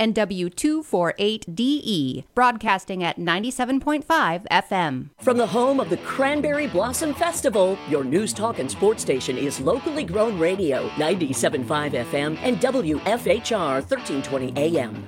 and W248DE, broadcasting at 97.5 FM. From the home of the Cranberry Blossom Festival, your news, talk, and sports station is locally grown radio, 97.5 FM and WFHR 1320 AM.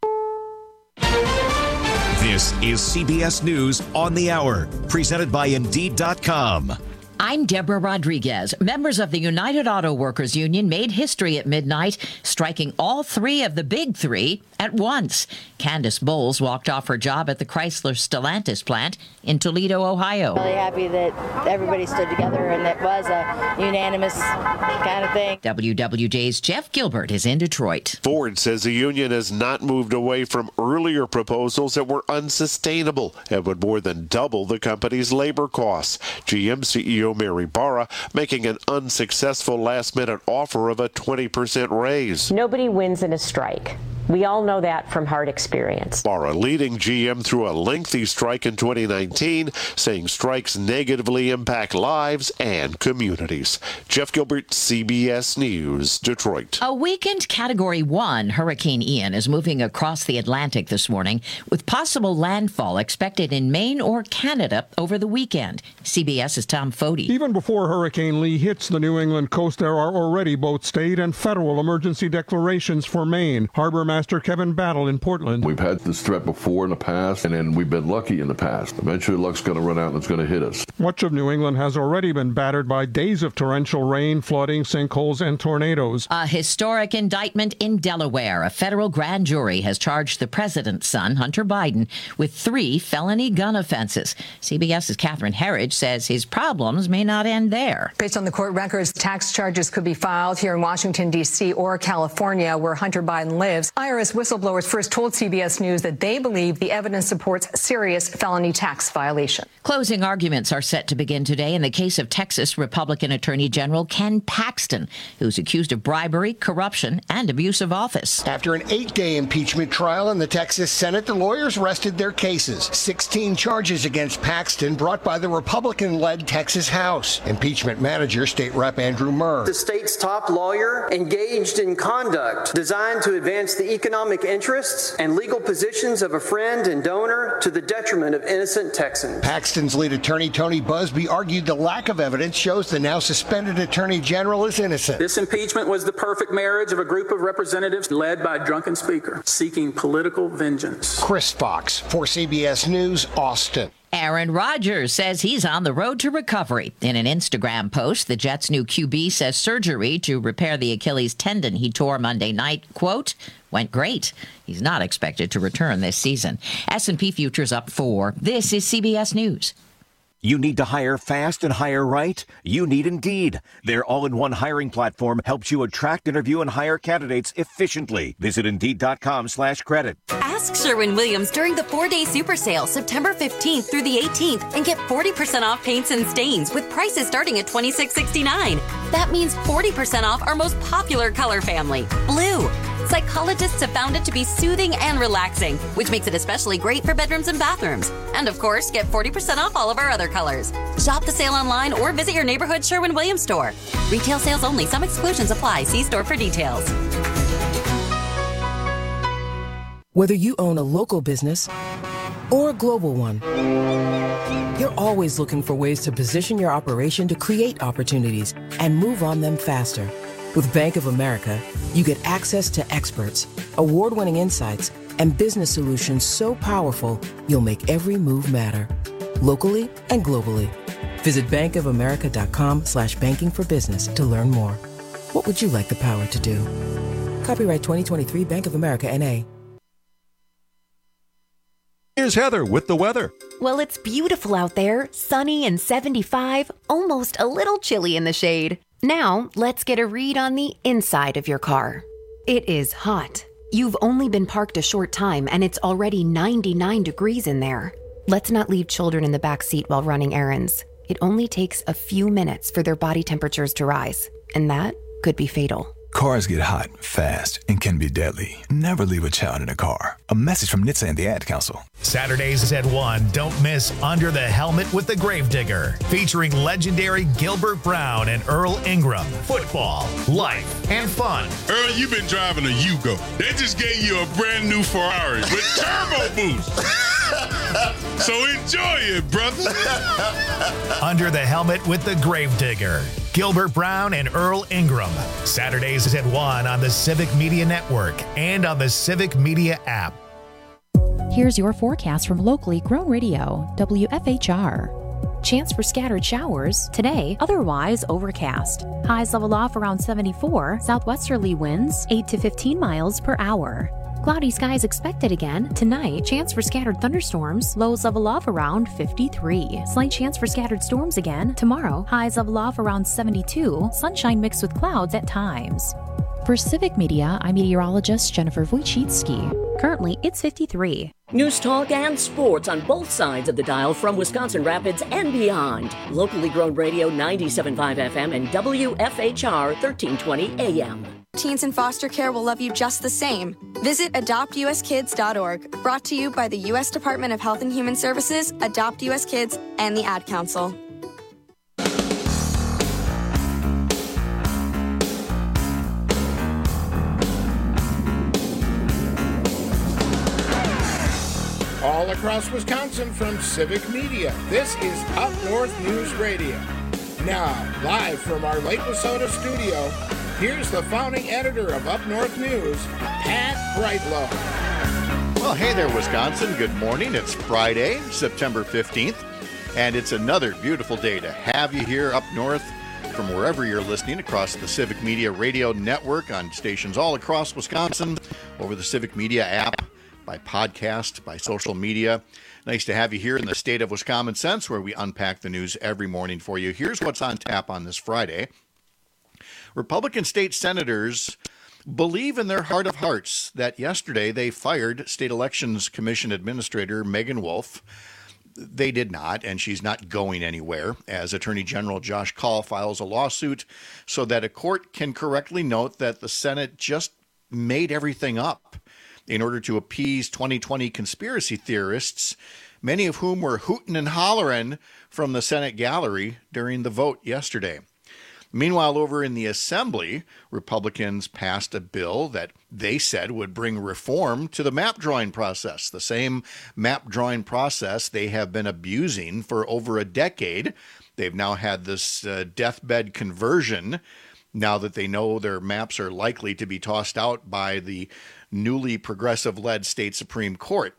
This is CBS News on the Hour, presented by Indeed.com. I'm Deborah Rodriguez. Members of the United Auto Workers Union made history at midnight, striking all three of the big three at once. Candace Bowles walked off her job at the Chrysler Stellantis plant in Toledo, Ohio. Really happy that everybody stood together and it was a unanimous kind of thing. WWJ's Jeff Gilbert is in Detroit. Ford says the union has not moved away from earlier proposals that were unsustainable and would more than double the company's labor costs. GM CEO Mary Barra making an unsuccessful last-minute offer of a 20% raise. Nobody wins in a strike. We all know that from hard experience. Barra leading GM through a lengthy strike in 2019, saying strikes negatively impact lives and communities. Jeff Gilbert, CBS News, Detroit. A weakened Category 1 Hurricane Ian is moving across the Atlantic this morning, with possible landfall expected in Maine or Canada over the weekend. CBS's Tom Foti. Even before Hurricane Lee hits the New England coast, there are already both state and federal emergency declarations for Maine. Harbor Master Kevin Battle in Portland. We've had this threat before in the past, and then we've been lucky in the past. Eventually, luck's going to run out and it's going to hit us. Much of New England has already been battered by days of torrential rain, flooding, sinkholes, and tornadoes. A historic indictment in Delaware. A federal grand jury has charged the president's son, Hunter Biden, with 3 felony gun offenses. CBS's Catherine Herridge says his problems may not end there. Based on the court records, tax charges could be filed here in Washington, D.C. or California, where Hunter Biden lives. IRS whistleblowers first told CBS News that they believe the evidence supports serious felony tax violation. Closing arguments are set to begin today in the case of Texas Republican Attorney General Ken Paxton, who's accused of bribery, corruption, and abuse of office. After an 8-day impeachment trial in the Texas Senate, the lawyers rested their cases. 16 charges against Paxton brought by the Republican-led Texas House. Impeachment manager, State Rep Andrew Murr. The state's top lawyer engaged in conduct designed to advance the economic interests and legal positions of a friend and donor to the detriment of innocent Texans. Paxton's lead attorney, Tony Busby, argued the lack of evidence shows the now suspended attorney general is innocent. This impeachment was the perfect marriage of a group of representatives led by a drunken speaker seeking political vengeance. Chris Fox for CBS News, Austin. Aaron Rodgers says he's on the road to recovery. In an Instagram post, the Jets' new QB says surgery to repair the Achilles tendon he tore Monday night, quote, went great. He's not expected to return this season. S&P futures up 4. This is CBS News. You need to hire fast and hire right? You need Indeed. Their all-in-one hiring platform helps you attract, interview, and hire candidates efficiently. Visit Indeed.com/credit. Ask Sherwin-Williams during the 4-day super sale, September 15th through the 18th, and get 40% off paints and stains with prices starting at $26.69. That means 40% off our most popular color family, blue. Psychologists have found it to be soothing and relaxing, which makes it especially great for bedrooms and bathrooms. And of course, get 40% off all of our other colors. Shop the sale online or visit your neighborhood Sherwin-Williams store. Retail sales only. Some exclusions apply. See store for details. Whether you own a local business or a global one, you're always looking for ways to position your operation to create opportunities and move on them faster. With Bank of America, you get access to experts, award-winning insights, and business solutions so powerful, you'll make every move matter. Locally and globally. Visit bankofamerica.com/banking for business to learn more. What would you like the power to do? Copyright 2023 Bank of America, N.A. Here's Heather with the weather. Well, it's beautiful out there, sunny and 75, almost a little chilly in the shade. Now, let's get a read on the inside of your car. It is hot. You've only been parked a short time and it's already 99 degrees in there. Let's not leave children in the back seat while running errands. It only takes a few minutes for their body temperatures to rise, and that could be fatal. Cars get hot, fast, and can be deadly. Never leave a child in a car. A message from NHTSA and the Ad Council. Saturdays at 1, don't miss Under the Helmet with the Gravedigger, featuring legendary Gilbert Brown and Earl Ingram. Football, life, and fun. Earl, you've been driving a Yugo. They just gave you a brand new Ferrari with turbo boost. So enjoy it, brother. Under the Helmet with the Gravedigger. Gilbert Brown and Earl Ingram. Saturdays at 1 on the Civic Media Network and on the Civic Media app. Here's your forecast from locally grown radio, WFHR. Chance for scattered showers today, otherwise overcast. Highs level off around 74, southwesterly winds 8 to 15 miles per hour. Cloudy skies expected again tonight. Chance for scattered thunderstorms. Lows level off around 53. Slight chance for scattered storms again tomorrow. Highs level off around 72. Sunshine mixed with clouds at times. For Civic Media, I'm meteorologist Jennifer Wojcicki. Currently, it's 53. News talk and sports on both sides of the dial from Wisconsin Rapids and beyond. Locally grown radio 97.5 FM and WFHR 1320 AM. Teens in foster care will love you just the same. Visit adoptuskids.org. Brought to you by the U.S. Department of Health and Human Services, Adopt U.S. Kids, and the Ad Council. All across Wisconsin from Civic Media, this is Up North News Radio. Now, live from our Lake Wissota studio, here's the founding editor of Up North News, Pat Brightlow. Well, hey there, Wisconsin. Good morning. It's Friday, September 15th, and it's another beautiful day to have you here up north from wherever you're listening across the Civic Media Radio Network on stations all across Wisconsin, over the Civic Media app, by podcast, by social media. Nice to have you here in the state of Wisconsin Sense, where we unpack the news every morning for you. Here's what's on tap on this Friday. Republican state senators believe in their heart of hearts that yesterday they fired State Elections Commission Administrator Megan Wolf. They did not, and she's not going anywhere, as Attorney General Josh Kaul files a lawsuit so that a court can correctly note that the Senate just made everything up in order to appease 2020 conspiracy theorists, many of whom were hooting and hollering from the Senate gallery during the vote yesterday. Meanwhile, over in the Assembly, Republicans passed a bill that they said would bring reform to the map drawing process, the same map drawing process they have been abusing for over a decade. They've now had this deathbed conversion now that they know their maps are likely to be tossed out by the newly progressive-led state Supreme Court.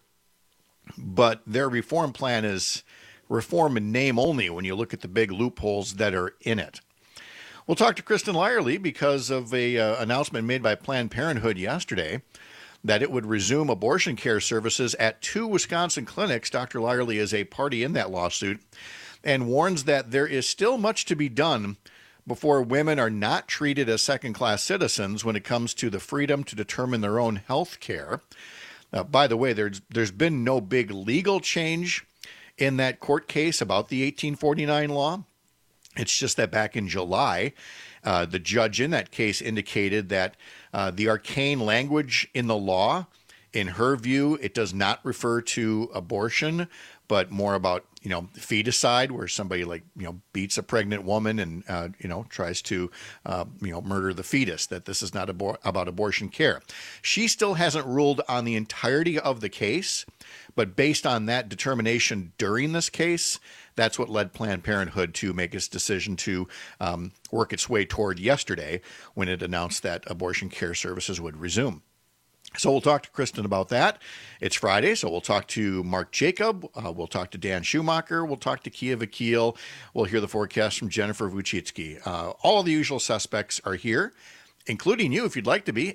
But their reform plan is reform in name only when you look at the big loopholes that are in it. We'll talk to Kristen Lyerly because of an announcement made by Planned Parenthood yesterday that it would resume abortion care services at 2 Wisconsin clinics. Dr. Lyerly is a party in that lawsuit and warns that there is still much to be done before women are not treated as second-class citizens when it comes to the freedom to determine their own health care. By the way, there's been no big legal change in that court case about the 1849 law. It's just that back in July, the judge in that case indicated that the arcane language in the law, in her view, it does not refer to abortion, but more about, feticide, where somebody beats a pregnant woman and, tries to, murder the fetus, that this is not about abortion care. She still hasn't ruled on the entirety of the case, but based on that determination during this case, that's what led Planned Parenthood to make its decision to work its way toward yesterday when it announced that abortion care services would resume. So we'll talk to Kristen about that. It's Friday, so we'll talk to Mark Jacob. We'll talk to Dan Schumacher. We'll talk to Kia Vakil. We'll hear the forecast from Jennifer Wojcicki. All of the usual suspects are here, including you if you'd like to be.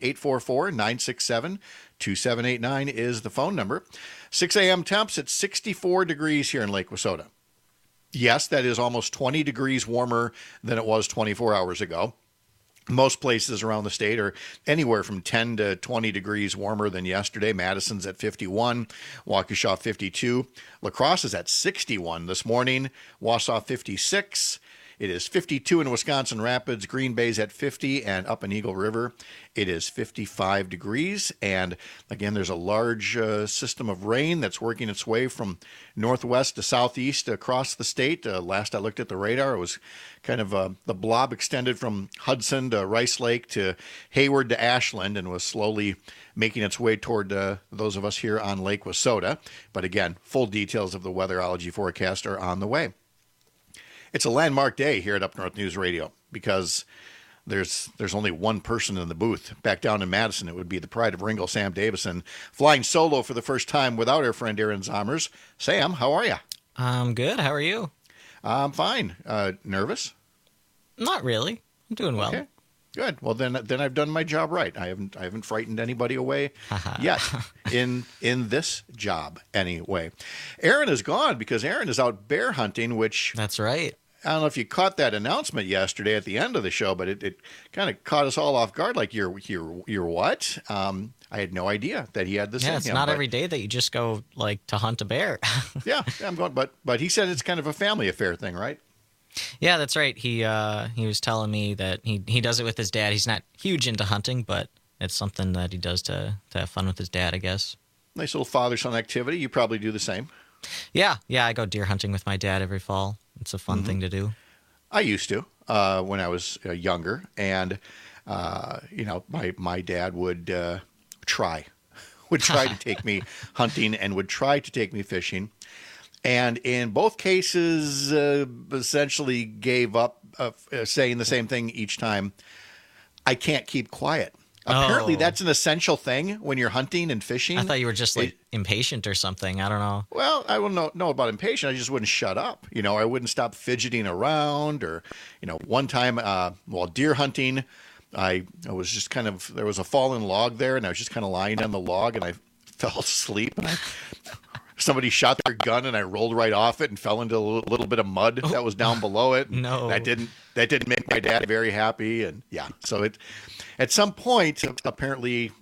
844-967-2789 is the phone number. 6 a.m. temps at 64 degrees here in Lake Wissota. Yes, that is almost 20 degrees warmer than it was 24 hours ago. Most places around the state are anywhere from 10 to 20 degrees warmer than yesterday. Madison's at 51, Waukesha 52. La Crosse is at 61 this morning, Wausau 56. It is 52 in Wisconsin Rapids. Green Bay's at 50, and up in Eagle River, it is 55 degrees. And again, there's a large system of rain that's working its way from northwest to southeast across the state. Last I looked at the radar, it was kind of the blob extended from Hudson to Rice Lake to Hayward to Ashland and was slowly making its way toward those of us here on Lake Wissota. But again, full details of the weatherology forecast are on the way. It's a landmark day here at Up North News Radio because there's only one person in the booth. Back down in Madison, it would be the pride of Ringgold, Sam Davison, flying solo for the first time without our friend Aaron Zommers. Sam, how are you? I'm good. How are you? I'm fine. Nervous? Not really. I'm doing well. Okay. Good. Well, then I've done my job right. I haven't frightened anybody away yet in this job anyway. Aaron is gone because Aaron is out bear hunting, which that's right. I don't know if you caught that announcement yesterday at the end of the show, but it kind of caught us all off guard. Like you're what? I had no idea that he had this. Yeah, in it's him, not but every day that you just go like to hunt a bear. yeah, I'm going, but he said it's kind of a family affair thing, right? Yeah, that's right. He was telling me that he does it with his dad. He's not huge into hunting, but it's something that he does to have fun with his dad, I guess. Nice little father-son activity. You probably do the same. Yeah, I go deer hunting with my dad every fall. It's a fun thing to do. I used to when I was younger, and my dad would try to take me hunting and would try to take me fishing. And in both cases, essentially gave up saying the same thing each time. I can't keep quiet. Apparently, that's an essential thing when you're hunting and fishing. I thought you were just impatient or something. I don't know. Well, I wouldn't know about impatient. I just wouldn't shut up. I wouldn't stop fidgeting around. Or, one time while deer hunting, I was just there was a fallen log there, and I was just kind of lying on the log, and I fell asleep. And somebody shot their gun, and I rolled right off it and fell into a little bit of mud that was down below it. No, that didn't make my dad very happy. And yeah, so at some point, apparently,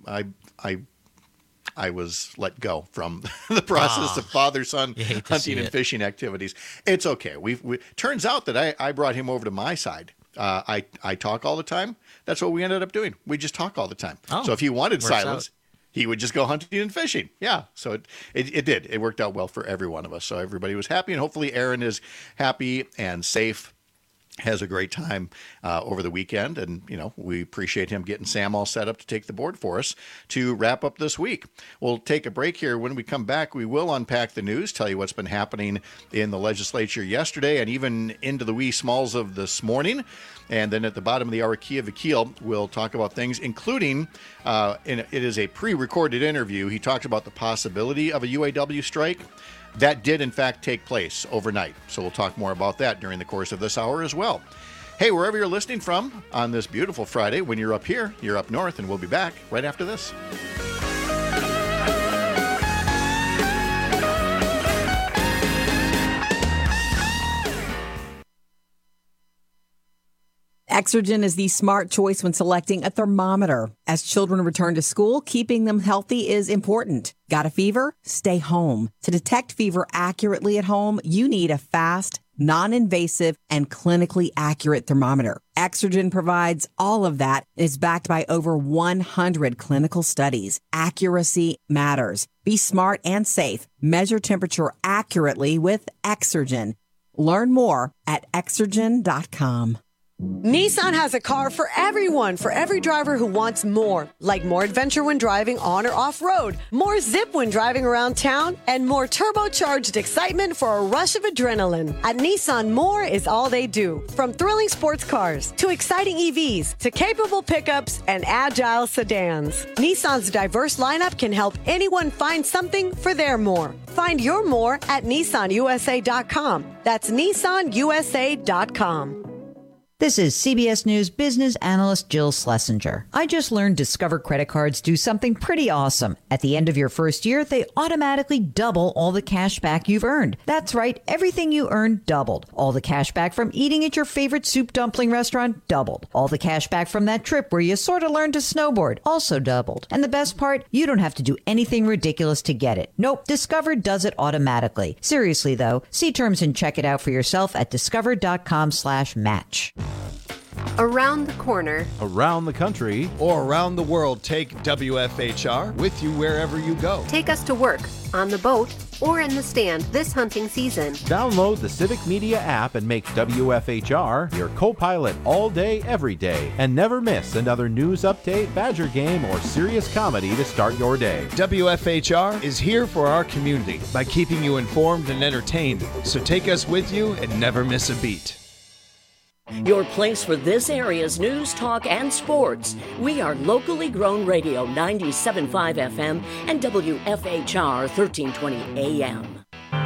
I was let go from the process of father-son hunting and fishing activities. It's okay. We turns out that I brought him over to my side. I talk all the time. That's what we ended up doing. We just talk all the time. So if he wanted silence, he would just go hunting and fishing. Yeah. So it did. It worked out well for every one of us. So everybody was happy, and hopefully Aaron is happy and safe. Has a great time over the weekend, and we appreciate him getting Sam all set up to take the board for us to wrap up this week. We'll take a break here. When we come back, we will unpack the news, tell you what's been happening in the legislature yesterday and even into the wee smalls of this morning. And then at the bottom of the hour, Kia Vakil will talk about things, including, it is a pre-recorded interview. He talks about the possibility of a UAW strike. That did, in fact, take place overnight. So we'll talk more about that during the course of this hour as well. Hey, wherever you're listening from on this beautiful Friday, when you're up here, you're up north, and we'll be back right after this. Exergen is the smart choice when selecting a thermometer. As children return to school, keeping them healthy is important. Got a fever? Stay home. To detect fever accurately at home, you need a fast, non-invasive, and clinically accurate thermometer. Exergen provides all of that and is backed by over 100 clinical studies. Accuracy matters. Be smart and safe. Measure temperature accurately with Exergen. Learn more at Exergen.com. Nissan has a car for everyone, for every driver who wants more. Like more adventure when driving on or off-road, more zip when driving around town, and more turbocharged excitement for a rush of adrenaline. At Nissan, more is all they do. From thrilling sports cars, to exciting EVs, to capable pickups and agile sedans. Nissan's diverse lineup can help anyone find something for their more. Find your more at NissanUSA.com. That's NissanUSA.com. This is CBS News business analyst Jill Schlesinger. I just learned Discover credit cards do something pretty awesome. At the end of your first year, they automatically double all the cash back you've earned. That's right, everything you earned doubled. All the cash back from eating at your favorite soup dumpling restaurant doubled. All the cash back from that trip where you sort of learned to snowboard also doubled. And the best part, you don't have to do anything ridiculous to get it. Nope, Discover does it automatically. Seriously though, see terms and check it out for yourself at discover.com/match. Around the corner, around the country, or around the world, take WFHR with you wherever you go. Take us to work, on the boat, or in the stand this hunting season. Download the Civic Media app and make WFHR your co-pilot all day, every day. And never miss another news update, Badger game, or serious comedy to start your day. WFHR is here for our community by keeping you informed and entertained. So take us with you and never miss a beat. Your place for this area's news, talk, and sports. We are locally grown radio 97.5 FM and WFHR 1320 AM.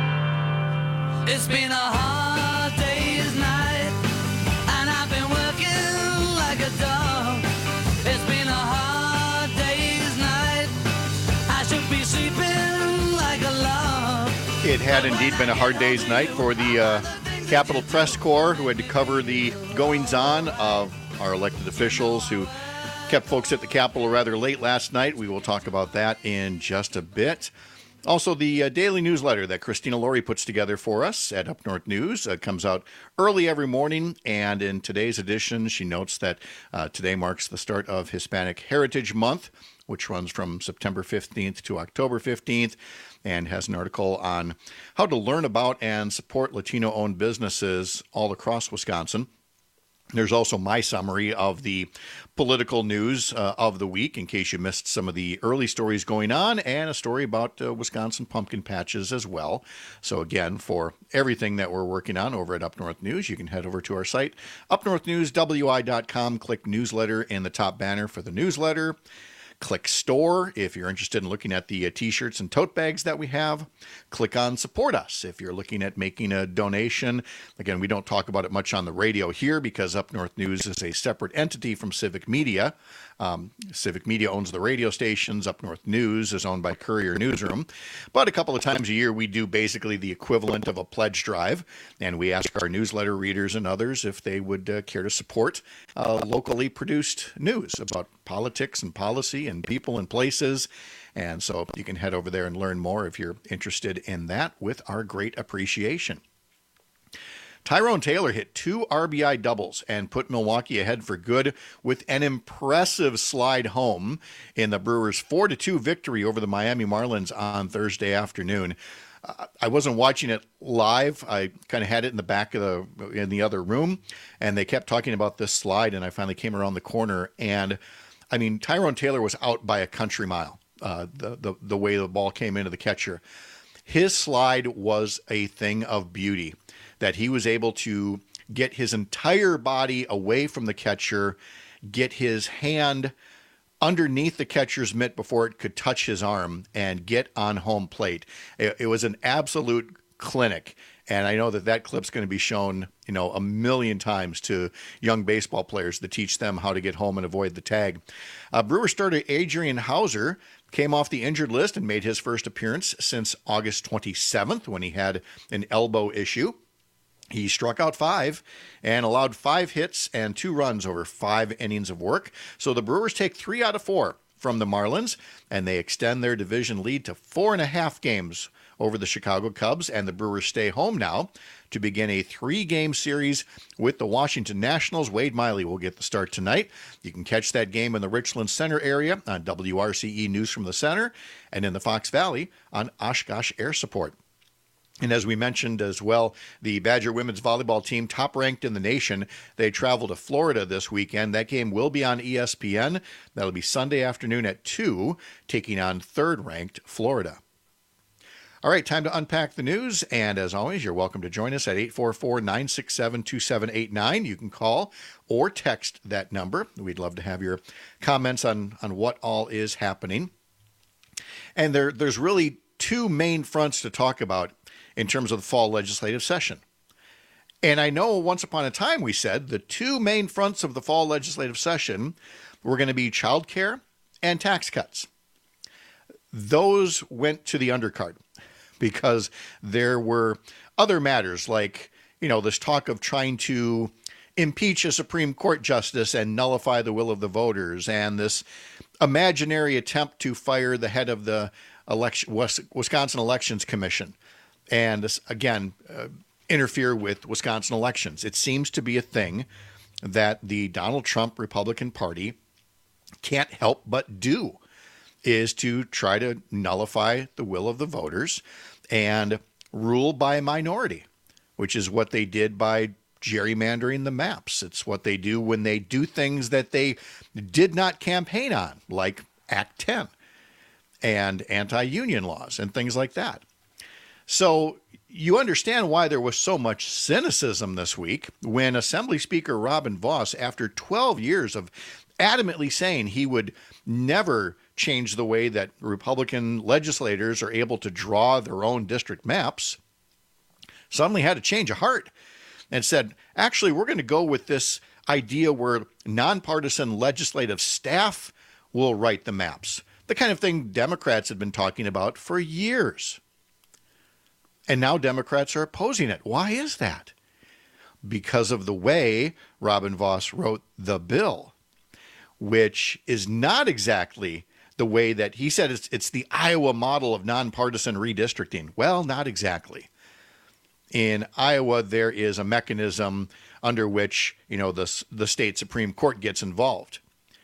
It's been a hard day's night, and I've been working like a dog. It's been a hard day's night, I should be sleeping like a log. It had indeed been a hard day's night for the Capitol Press Corps, who had to cover the goings-on of our elected officials who kept folks at the Capitol rather late last night. We will talk about that in just a bit. Also, the daily newsletter that Christina Laurie puts together for us at Up North News comes out early every morning, and in today's edition, she notes that today marks the start of Hispanic Heritage Month, which runs from September 15th to October 15th, and has an article on how to learn about and support Latino-owned businesses all across Wisconsin. There's also my summary of the political news of the week, in case you missed some of the early stories going on, and a story about Wisconsin pumpkin patches as well. So again, for everything that we're working on over at Up North News, you can head over to our site, upnorthnewswi.com, click newsletter in the top banner for the newsletter. Click store if you're interested in looking at the t-shirts and tote bags that we have. Click on support us if you're looking at making a donation. Again, we don't talk about it much on the radio here because Up North News is a separate entity from Civic Media. Civic Media owns the radio stations. Up North News is owned by Courier Newsroom. But a couple of times a year, we do basically the equivalent of a pledge drive, and we ask our newsletter readers and others if they would care to support locally produced news about politics and policy and people and places. And so you can head over there and learn more if you're interested in that, with our great appreciation. Tyrone Taylor hit 2 RBI doubles and put Milwaukee ahead for good with an impressive slide home in the Brewers' 4-2 victory over the Miami Marlins on Thursday afternoon. I wasn't watching it live. I kind of had it in the back of in the other room, and they kept talking about this slide, and I finally came around the corner, and I mean, Tyrone Taylor was out by a country mile, the way the ball came into the catcher. His slide was a thing of beauty, that he was able to get his entire body away from the catcher, get his hand underneath the catcher's mitt before it could touch his arm, and get on home plate. It was an absolute clinic. And I know that clip's going to be shown, a million times to young baseball players to teach them how to get home and avoid the tag. Brewer starter Adrian Hauser came off the injured list and made his first appearance since August 27th when he had an elbow issue. He struck out 5 and allowed 5 hits and 2 runs over 5 innings of work. So the Brewers take 3 out of 4 from the Marlins, and they extend their division lead to 4.5 games over the Chicago Cubs, and the Brewers stay home now to begin a 3-game series with the Washington Nationals. Wade Miley will get the start tonight. You can catch that game in the Richland Center area on WRCE News from the Center, and in the Fox Valley on Oshkosh Air Support. And as we mentioned as well, the Badger women's volleyball team, top ranked in the nation, they travel to Florida this weekend. That game will be on ESPN. That'll be Sunday afternoon at 2, taking on third-ranked Florida. All right, time to unpack the news. And as always, you're welcome to join us at 844-967-2789. You can call or text that number. We'd love to have your comments on what all is happening. And there's really 2 main fronts to talk about in terms of the fall legislative session. And I know once upon a time we said the two main fronts of the fall legislative session were going to be child care and tax cuts. Those went to the undercard because there were other matters like, this talk of trying to impeach a Supreme Court justice and nullify the will of the voters, and this imaginary attempt to fire the head of the Wisconsin Elections Commission, and this, again, interfere with Wisconsin elections. It seems to be a thing that the Donald Trump Republican Party can't help but do, is to try to nullify the will of the voters and rule by minority, which is what they did by gerrymandering the maps. It's what they do when they do things that they did not campaign on, like Act 10 and anti-union laws and things like that. So you understand why there was so much cynicism this week when Assembly Speaker Robin Vos, after 12 years of adamantly saying he would never change the way that Republican legislators are able to draw their own district maps, suddenly had a change of heart and said, actually, we're going to go with this idea where nonpartisan legislative staff will write the maps, the kind of thing Democrats had been talking about for years. And now Democrats are opposing it. Why is that? Because of the way Robin Vos wrote the bill, which is not exactly the way that he said it's the Iowa model of nonpartisan redistricting. Well, not exactly. In Iowa, there is a mechanism under which, the state Supreme Court gets involved.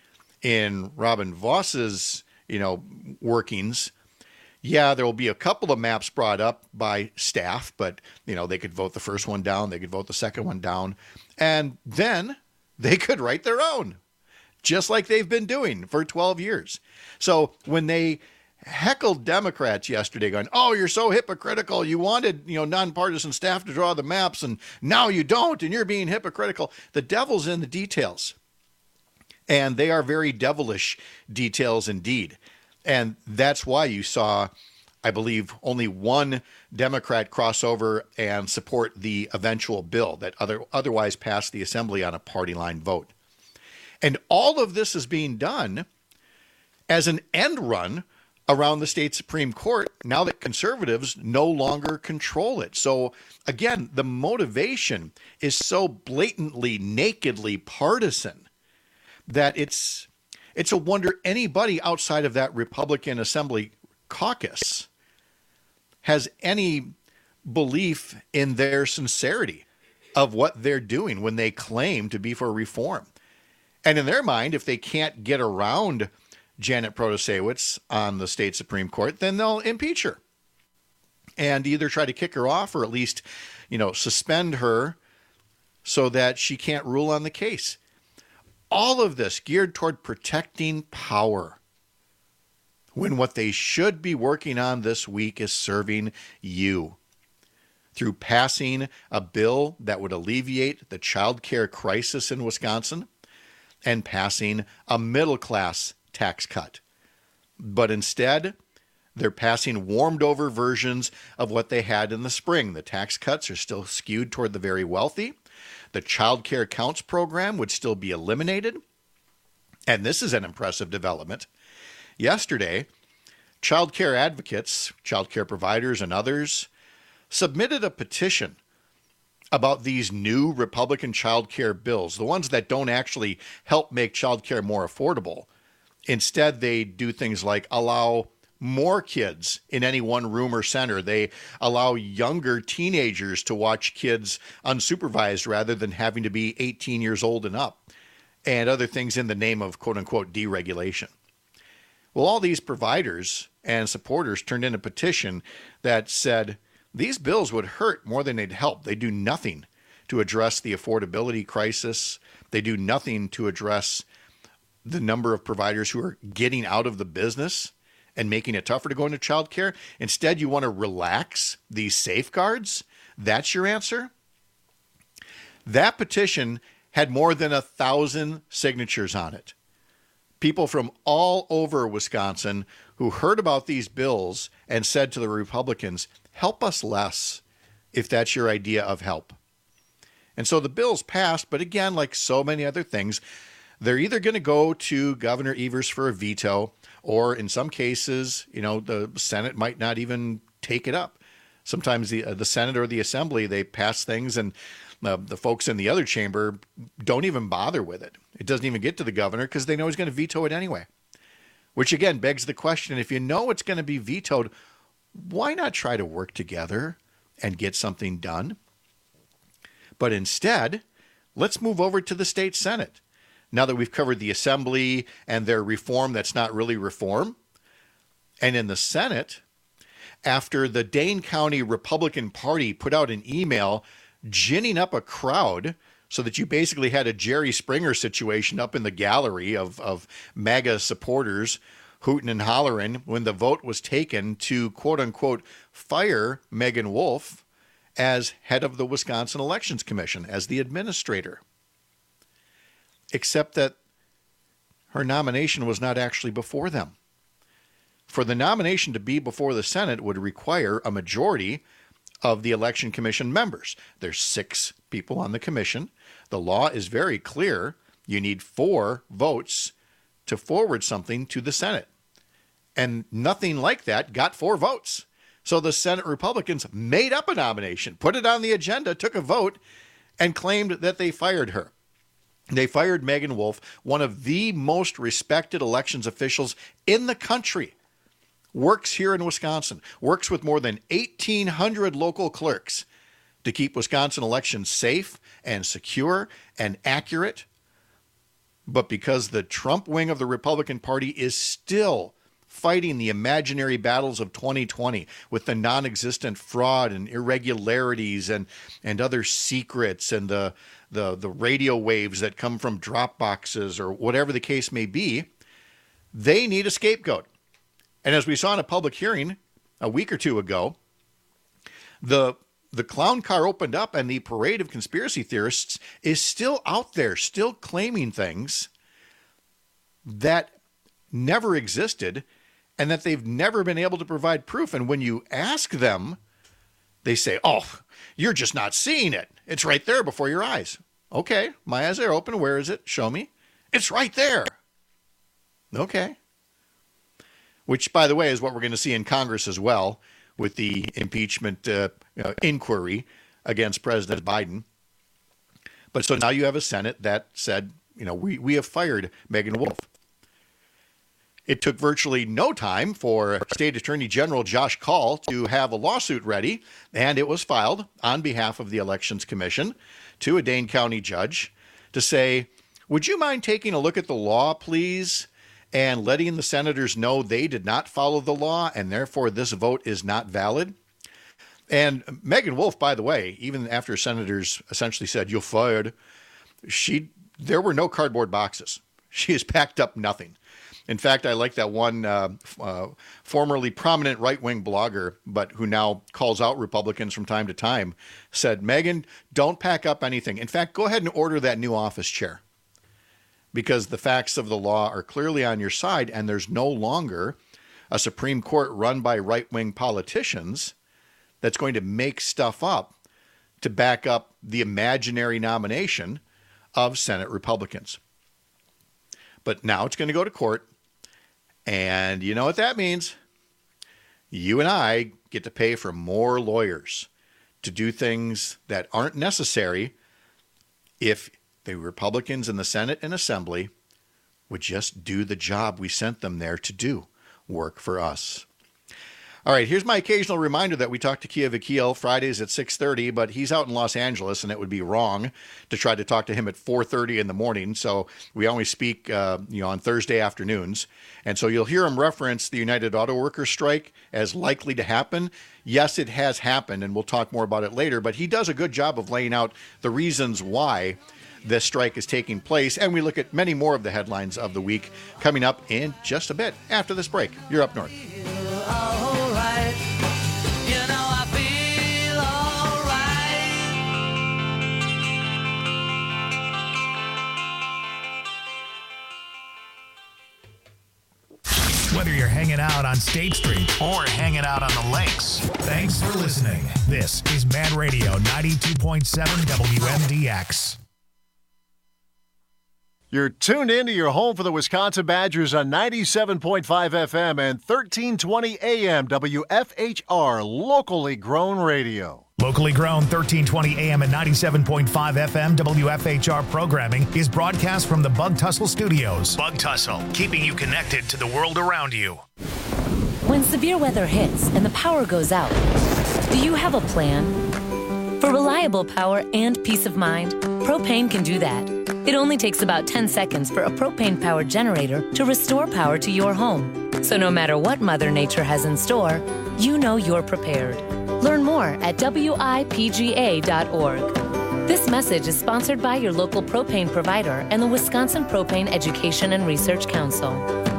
In Robin Vos's, workings, yeah, there will be a couple of maps brought up by staff, but, they could vote the first one down, they could vote the second one down, and then they could write their own, just like they've been doing for 12 years. So when they heckled Democrats yesterday going, oh, you're so hypocritical. You wanted, nonpartisan staff to draw the maps, and now you don't, and you're being hypocritical. The devil's in the details. And they are very devilish details indeed. And that's why you saw, I believe, only one Democrat cross over and support the eventual bill that otherwise passed the assembly on a party line vote. And all of this is being done as an end run around the state Supreme Court now that conservatives no longer control it. So again, the motivation is so blatantly, nakedly partisan that it's a wonder anybody outside of that Republican Assembly caucus has any belief in their sincerity of what they're doing when they claim to be for reform. And in their mind, if they can't get around Janet Protasiewicz on the state Supreme Court, then they'll impeach her and either try to kick her off or at least, suspend her so that she can't rule on the case. All of this geared toward protecting power, when what they should be working on this week is serving you through passing a bill that would alleviate the child care crisis in Wisconsin and passing a middle-class tax cut. But instead, they're passing warmed over versions of what they had in the spring. The tax cuts are still skewed toward the very wealthy. The child care counts program would still be eliminated. And this is an impressive development. Yesterday, child care advocates, child care providers, and others submitted a petition about these new Republican child care bills, the ones that don't actually help make child care more affordable. Instead, they do things like allow more kids in any one room or center. They allow younger teenagers to watch kids unsupervised rather than having to be 18 years old and up, and other things in the name of quote-unquote deregulation. Well, all these providers and supporters turned in a petition that said these bills would hurt more than they'd help. They do nothing to address the affordability crisis. They do nothing to address the number of providers who are getting out of the business and making it tougher to go into child care. Instead, you want to relax these safeguards? That's your answer? That petition had more than 1,000 signatures on it. People from all over Wisconsin who heard about these bills and said to the Republicans, help us less if that's your idea of help. And so the bill's passed, but again, like so many other things, they're either going to go to Governor Evers for a veto, or in some cases, the Senate might not even take it up. Sometimes the Senate or the Assembly, they pass things and the folks in the other chamber don't even bother with it. It doesn't even get to the governor because they know he's going to veto it anyway. Which again begs the question, if you know it's going to be vetoed, why not try to work together and get something done? But instead, let's move over to the state Senate. Now that we've covered the Assembly and their reform that's not really reform. And in the Senate, after the Dane County Republican Party put out an email ginning up a crowd so that you basically had a Jerry Springer situation up in the gallery of MAGA supporters hooting and hollering when the vote was taken to, quote unquote, fire Megan Wolf as head of the Wisconsin Elections Commission, as the administrator. Except that her nomination was not actually before them. For the nomination to be before the Senate would require a majority of the Election Commission members. There's 6 people on the commission. The law is very clear. You need 4 votes to forward something to the Senate. And nothing like that got 4 votes. So the Senate Republicans made up a nomination, put it on the agenda, took a vote, and claimed that they fired her. They fired Megan Wolf, one of the most respected elections officials in the country. Works here in Wisconsin, works with more than 1,800 local clerks to keep Wisconsin elections safe and secure and accurate. But because the Trump wing of the Republican Party is still fighting the imaginary battles of 2020 with the non-existent fraud and irregularities and other secrets and the radio waves that come from drop boxes or whatever the case may be, they need a scapegoat. And as we saw in a public hearing a week or two ago, the clown car opened up and the parade of conspiracy theorists is still out there, still claiming things that never existed and that they've never been able to provide proof. And when you ask them, they say, oh, you're just not seeing it. It's right there before your eyes. Okay, my eyes are open. Where is it? Show me. It's right there. Okay. Which, by the way, is what we're going to see in Congress as well with the impeachment inquiry against President Biden. But so now you have a Senate that said, we have fired Megan Wolf. It took virtually no time for State Attorney General Josh Kaul to have a lawsuit ready, and it was filed on behalf of the Elections Commission to a Dane County judge to say, would you mind taking a look at the law, please, and letting the senators know they did not follow the law, and therefore this vote is not valid? And Megan Wolf, by the way, even after senators essentially said, you're fired, there were no cardboard boxes. She has packed up nothing. In fact, I like that one formerly prominent right-wing blogger, but who now calls out Republicans from time to time, said, Megan, don't pack up anything. In fact, go ahead and order that new office chair, because the facts of the law are clearly on your side, and there's no longer a Supreme Court run by right-wing politicians that's going to make stuff up to back up the imaginary nomination of Senate Republicans. But now it's going to go to court. And you know what that means? You and I get to pay for more lawyers to do things that aren't necessary if the Republicans in the Senate and Assembly would just do the job we sent them there to do, work for us. All right, here's my occasional reminder that we talk to Kia Vakil Fridays at 6:30, but he's out in Los Angeles, and it would be wrong to try to talk to him at 4:30 in the morning. So we only speak, on Thursday afternoons. And so you'll hear him reference the United Auto Workers strike as likely to happen. Yes, it has happened, and we'll talk more about it later. But he does a good job of laying out the reasons why this strike is taking place. And we look at many more of the headlines of the week coming up in just a bit after this break. You're Up North. Whether you're hanging out on State Street or hanging out on the lakes. Thanks for listening. This is Man Radio 92.7 WMDX. You're tuned into your home for the Wisconsin Badgers on 97.5 FM and 1320 AM WFHR, locally grown radio. Locally grown 1320 AM and 97.5 FM WFHR programming is broadcast from the Bug Tussle Studios. Bug Tussle, keeping you connected to the world around you. When severe weather hits and the power goes out, do you have a plan? For reliable power and peace of mind, Propane can do that. It only takes about 10 seconds for a propane-powered generator to restore power to your home. So no matter what Mother Nature has in store, you know you're prepared. Learn more at WIPGA.org. This message is sponsored by your local propane provider and the Wisconsin Propane Education and Research Council.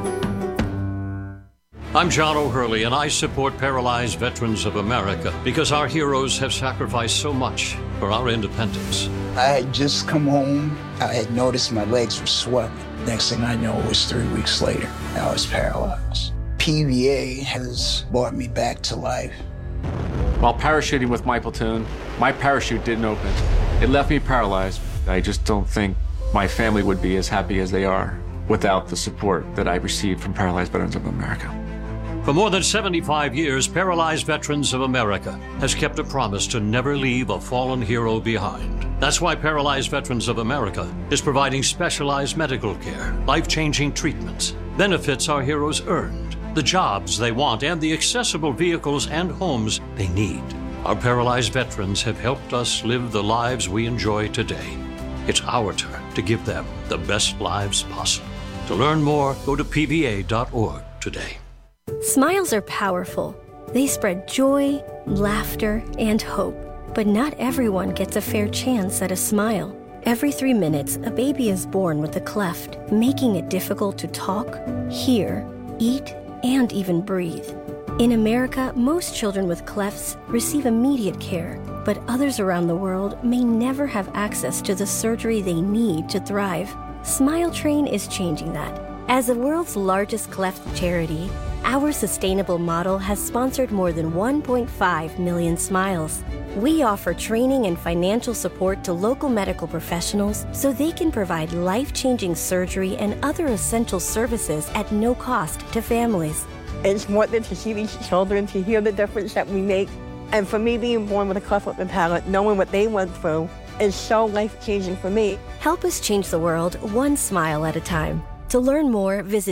I'm John O'Hurley, and I support Paralyzed Veterans of America because our heroes have sacrificed so much for our independence. I had just come home. I had noticed my legs were swelling. Next thing I know, it was 3 weeks later. I was paralyzed. PVA has brought me back to life. While parachuting with my platoon, my parachute didn't open. It left me paralyzed. I just don't think my family would be as happy as they are without the support that I received from Paralyzed Veterans of America. For more than 75 years, Paralyzed Veterans of America has kept a promise to never leave a fallen hero behind. That's why Paralyzed Veterans of America is providing specialized medical care, life-changing treatments, benefits our heroes earned, the jobs they want, and the accessible vehicles and homes they need. Our paralyzed veterans have helped us live the lives we enjoy today. It's our turn to give them the best lives possible. To learn more, go to pva.org today. Smiles are powerful. They spread joy, laughter, and hope. But not everyone gets a fair chance at a smile. Every 3 minutes, a baby is born with a cleft, making it difficult to talk, hear, eat, and even breathe. In America, most children with clefts receive immediate care, but others around the world may never have access to the surgery they need to thrive. Smile Train is changing that. As the world's largest cleft charity, our sustainable model has sponsored more than 1.5 million smiles. We offer training and financial support to local medical professionals so they can provide life-changing surgery and other essential services at no cost to families. It's important to see these children, to hear the difference that we make. And for me, being born with a cleft lip and palate, knowing what they went through is so life-changing for me. Help us change the world one smile at a time. To learn more, visit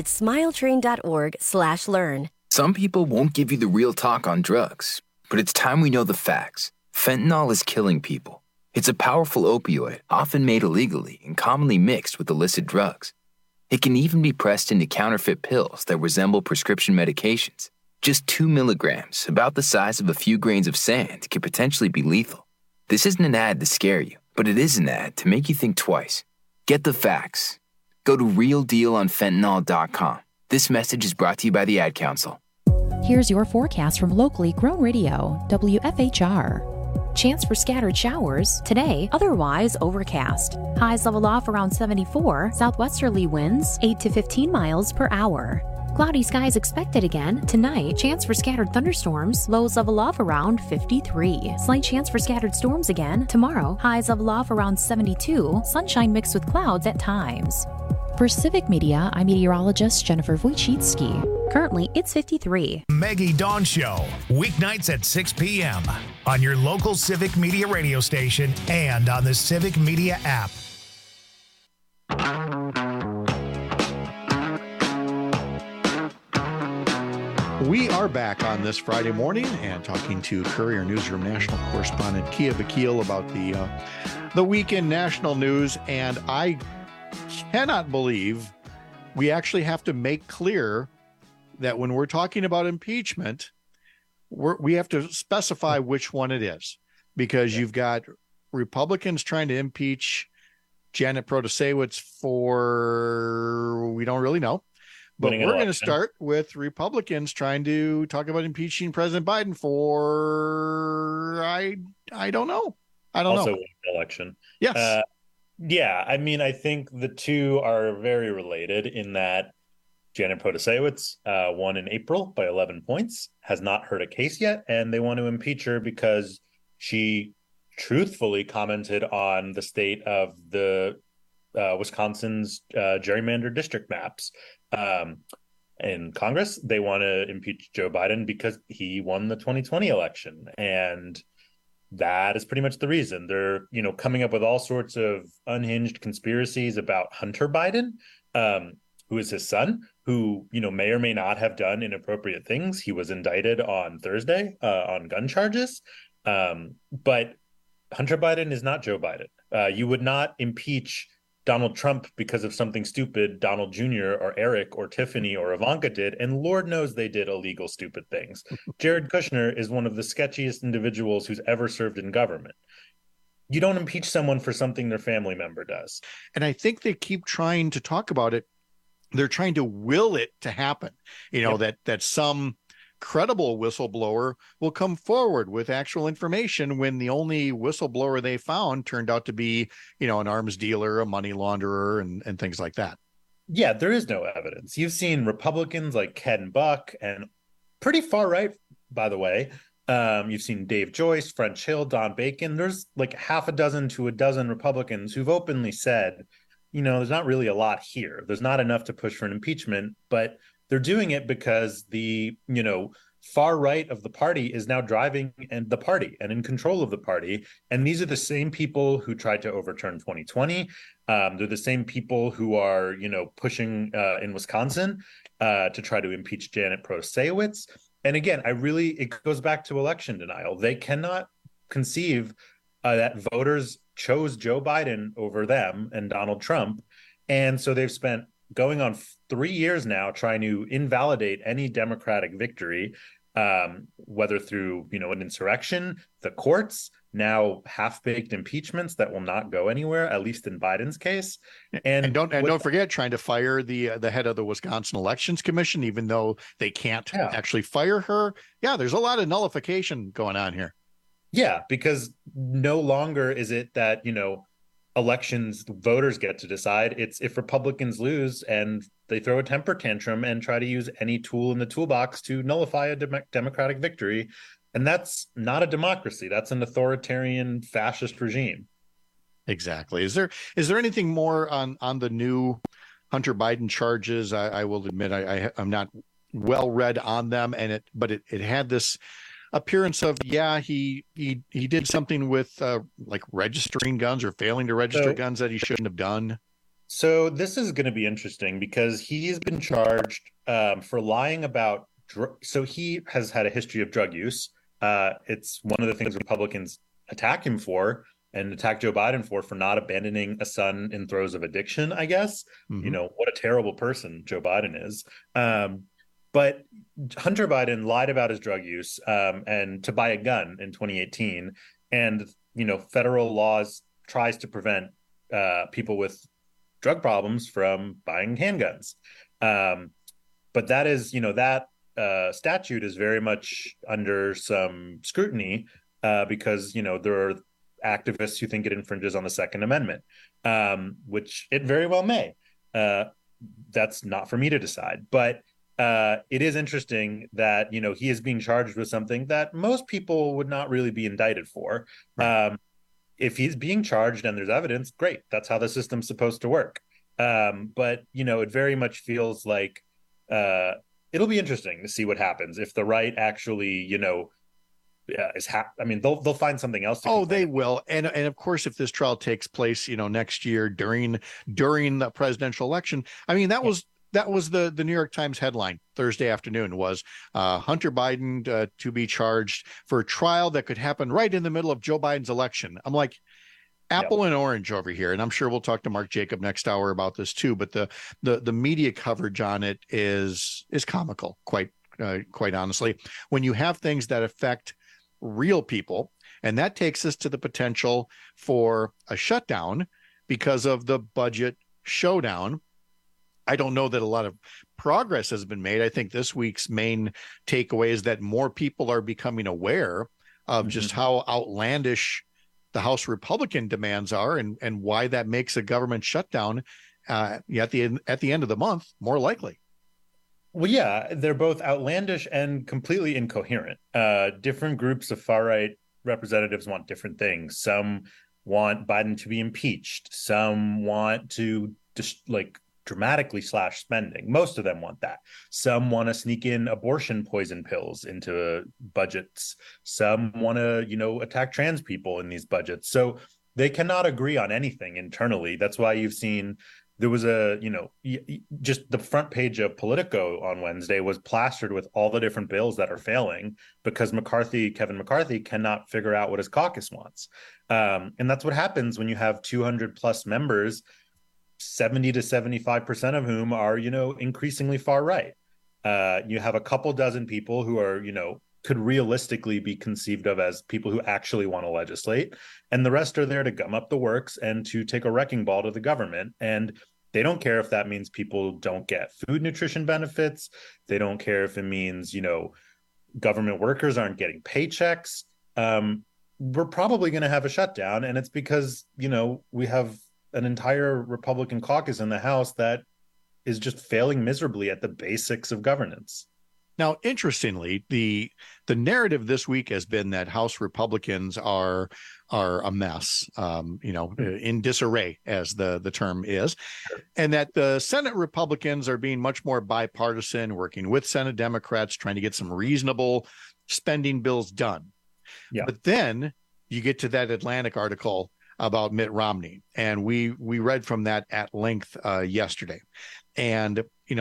smiletrain.org/learn. Some people won't give you the real talk on drugs, but it's time we know the facts. Fentanyl is killing people. It's a powerful opioid, often made illegally and commonly mixed with illicit drugs. It can even be pressed into counterfeit pills that resemble prescription medications. Just 2 milligrams, about the size of a few grains of sand, can potentially be lethal. This isn't an ad to scare you, but it is an ad to make you think twice. Get the facts. Go to realdealonfentanyl.com. This message is brought to you by the Ad Council. Here's your forecast from locally grown radio, WFHR. Chance for scattered showers today, otherwise overcast. Highs level off around 74, southwesterly winds 8 to 15 miles per hour. Cloudy skies expected again tonight. Chance for scattered thunderstorms. Lows level off around 53. Slight chance for scattered storms again tomorrow. Highs level off around 72. Sunshine mixed with clouds at times. For Civic Media, I'm meteorologist Jennifer Wojcicki. Currently, it's 53. Maggie Dawn Show, weeknights at 6 p.m. on your local Civic Media radio station and on the Civic Media app. We are back on this Friday morning and talking to Courier Newsroom national correspondent Kia Vakil about the weekend national news, and I cannot believe we actually have to make clear that when we're talking about impeachment, we have to specify which one it is, because you've got Republicans trying to impeach Janet Protasewicz for, we don't really know, but we're going to start with Republicans trying to talk about impeaching President Biden for, I don't know. I don't know. Also election. Yes. Yeah, I mean, I think the two are very related in that Janet Protasewicz won in April by 11 points, has not heard a case yet, and they want to impeach her because she truthfully commented on the state of the Wisconsin's gerrymandered district maps. In Congress, they want to impeach Joe Biden because he won the 2020 election. And that is pretty much the reason. They're, coming up with all sorts of unhinged conspiracies about Hunter Biden, who is his son, who, may or may not have done inappropriate things. He was indicted on Thursday on gun charges. But Hunter Biden is not Joe Biden. You would not impeach Donald Trump because of something stupid Donald Jr. or Eric or Tiffany or Ivanka did, and Lord knows they did illegal, stupid things. Jared Kushner is one of the sketchiest individuals who's ever served in government. You don't impeach someone for something their family member does. And I think they keep trying to talk about it. They're trying to will it to happen, that some credible whistleblower will come forward with actual information when the only whistleblower they found turned out to be, an arms dealer, a money launderer, and things like that. Yeah, there is no evidence. You've seen Republicans like Ken Buck and pretty far right, by the way. You've seen Dave Joyce, French Hill, Don Bacon. There's like half a dozen to a dozen Republicans who've openly said, there's not really a lot here. There's not enough to push for an impeachment, but they're doing it because the, far right of the party is now driving and the party and in control of the party. And these are the same people who tried to overturn 2020. They're the same people who are, pushing in Wisconsin to try to impeach Janet Protasewicz. And again, it goes back to election denial. They cannot conceive that voters chose Joe Biden over them and Donald Trump. And so they've spent going on 3 years now trying to invalidate any Democratic victory, whether through, an insurrection, the courts, now half-baked impeachments that will not go anywhere, at least in Biden's case. And don't forget trying to fire the head of the Wisconsin Elections Commission, even though they can't actually fire her. Yeah, there's a lot of nullification going on here. Yeah, because no longer is it that, elections voters get to decide. It's if Republicans lose and they throw a temper tantrum and try to use any tool in the toolbox to nullify a Democratic victory. And that's not a democracy. That's an authoritarian fascist regime. Exactly. Is there anything more on the new Hunter Biden charges? I will admit I'm not well read on them, but it had this appearance of he did something with like registering guns or failing to register guns that he shouldn't have done. So this is going to be interesting because he's been charged for lying about so he has had a history of drug use. It's one of the things Republicans attack him for and attack Joe Biden for not abandoning a son in throes of addiction, I guess. Mm-hmm. What a terrible person Joe Biden is. But Hunter Biden lied about his drug use and to buy a gun in 2018. And, federal laws tries to prevent people with drug problems from buying handguns. But that is, that statute is very much under some scrutiny because, there are activists who think it infringes on the Second Amendment, which it very well may. That's not for me to decide. But it is interesting that, he is being charged with something that most people would not really be indicted for. Right. If he's being charged and there's evidence, great. That's how the system's supposed to work. But, it very much feels like it'll be interesting to see what happens if the right actually, they'll find something else to complain. They will. And of course, if this trial takes place, next year during the presidential election, that was the New York Times headline Thursday afternoon was Hunter Biden to be charged for a trial that could happen right in the middle of Joe Biden's election. I'm like, apple and orange over here. And I'm sure we'll talk to Mark Jacob next hour about this too. But the media coverage on it is comical, quite honestly, when you have things that affect real people. And that takes us to the potential for a shutdown because of the budget showdown. I don't know that a lot of progress has been made. I think this week's main takeaway is that more people are becoming aware of just how outlandish the House Republican demands are and why that makes a government shutdown at the end of the month more likely. Well, yeah, they're both outlandish and completely incoherent. Different groups of far-right representatives want different things. Some want Biden to be impeached. Some want to just dramatically slash spending. Most of them want that. Some want to sneak in abortion poison pills into budgets. Some want to, attack trans people in these budgets. So they cannot agree on anything internally. That's why you've seen there was just the front page of Politico on Wednesday was plastered with all the different bills that are failing because Kevin McCarthy cannot figure out what his caucus wants. And that's what happens when you have 200 plus members, 70 to 75% of whom are, increasingly far right. You have a couple dozen people who are, could realistically be conceived of as people who actually want to legislate. And the rest are there to gum up the works and to take a wrecking ball to the government. And they don't care if that means people don't get food nutrition benefits. They don't care if it means, government workers aren't getting paychecks. We're probably going to have a shutdown. And it's because, we have an entire Republican caucus in the House that is just failing miserably at the basics of governance. Now, interestingly, the narrative this week has been that House Republicans are a mess, in disarray, as the term is, and that the Senate Republicans are being much more bipartisan, working with Senate Democrats, trying to get some reasonable spending bills done. Yeah. But then you get to that Atlantic article about Mitt Romney, and we read from that at length yesterday. And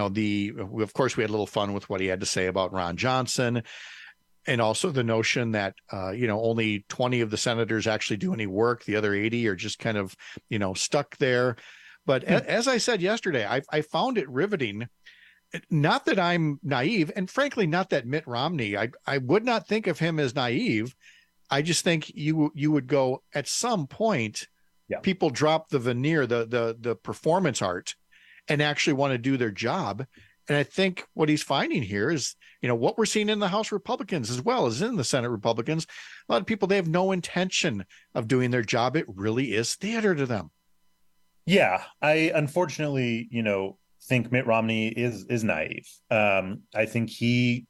of course we had a little fun with what he had to say about Ron Johnson, and also the notion that only 20 of the senators actually do any work, the other 80 are just kind of stuck there. But as I said yesterday, I found it riveting. Not that I'm naive, and frankly not that Mitt Romney, I would not think of him as naive. I just think you would go at some point, people drop the veneer, the performance art, and actually want to do their job. And I think what he's finding here is, what we're seeing in the House Republicans as well as in the Senate Republicans. A lot of people, they have no intention of doing their job. It really is theater to them. Yeah, I unfortunately, think Mitt Romney is naive. I think he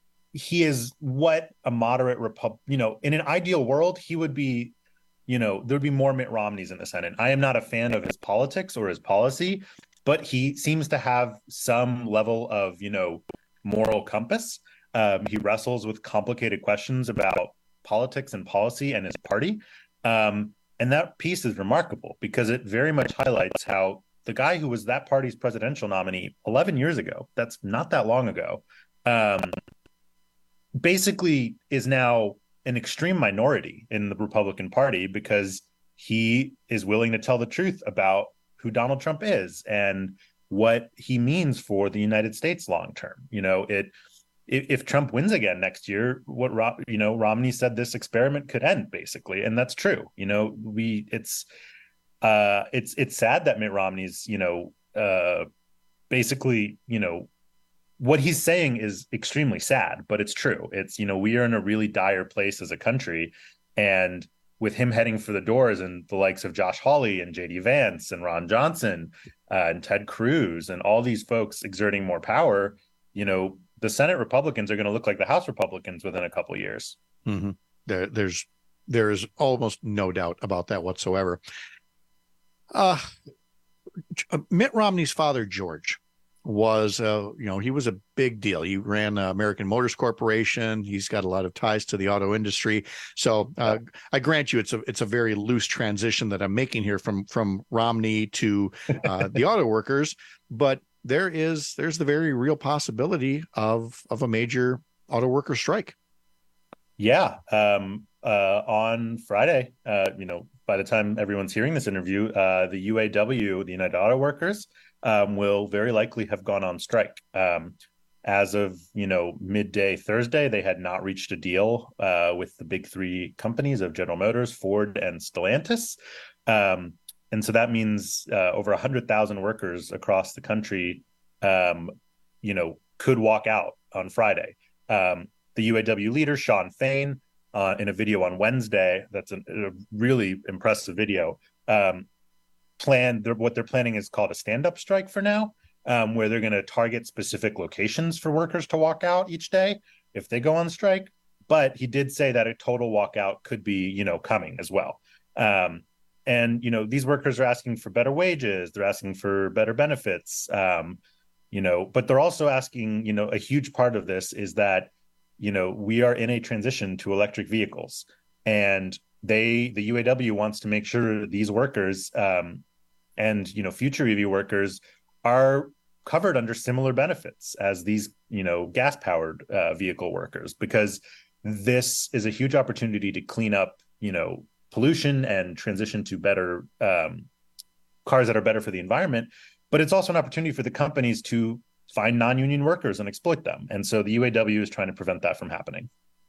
is what a moderate in an ideal world, he would be, there'd be more Mitt Romneys in the Senate. I am not a fan of his politics or his policy, but he seems to have some level of, moral compass. He wrestles with complicated questions about politics and policy and his party. And that piece is remarkable because it very much highlights how the guy who was that party's presidential nominee 11 years ago, that's not that long ago, basically is now an extreme minority in the Republican Party because he is willing to tell the truth about who Donald Trump is and what he means for the United States long term. If Trump wins again next year, Romney said this experiment could end basically, and that's true. It's sad that Mitt Romney's basically what he's saying is extremely sad, but it's true. It's we are in a really dire place as a country, and with him heading for the doors and the likes of Josh Hawley and J.D. Vance and Ron Johnson and Ted Cruz and all these folks exerting more power, the Senate Republicans are going to look like the House Republicans within a couple of years. Mm-hmm. There's almost no doubt about that whatsoever. Mitt Romney's father, George, was he was a big deal. He ran American Motors Corporation. He's got a lot of ties to the auto industry. So I grant you it's a very loose transition that I'm making here from Romney to the auto workers, but there's the very real possibility of a major auto worker strike. Yeah. On Friday, by the time everyone's hearing this interview, the UAW, the United Auto Workers, will very likely have gone on strike. As of midday Thursday, they had not reached a deal with the big three companies of General Motors, Ford, and Stellantis, and so that means over 100,000 workers across the country, could walk out on Friday. The UAW leader Shawn Fain, in a video on Wednesday, that's a really impressive video. What they're planning is called a stand-up strike for now. where they're going to target specific locations for workers to walk out each day if they go on strike. But he did say that a total walkout could be, coming as well. And, these workers are asking for better wages. They're asking for better benefits, but they're also asking, a huge part of this is that, we are in a transition to electric vehicles, and the UAW wants to make sure these workers and, future EV workers are covered under similar benefits as these, gas-powered vehicle workers, because this is a huge opportunity to clean up, pollution and transition to better cars that are better for the environment. But it's also an opportunity for the companies to find non-union workers and exploit them. And so the UAW is trying to prevent that from happening.